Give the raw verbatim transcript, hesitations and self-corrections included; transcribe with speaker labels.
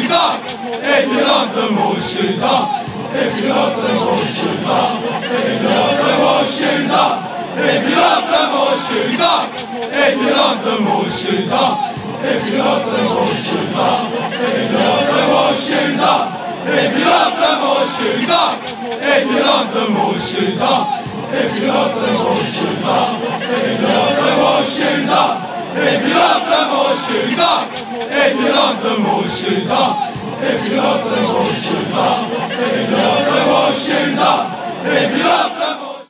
Speaker 1: up, if you love them all, shoes up. If you love them all, shoes up. If you love them all, shoes up. If you love them all, shoes up. If you love them all, shoes up. If you love them all, shoes up. If you love them all, shoes up. If you love them all, shoes up. If you love them all, shoes up. If you love them all, shoes up. If you love them all, shoes up. If you love them all, shoes up. If you love them all, shoes up. If you love them all, shoes up. If you love them all, shoes up. If you love them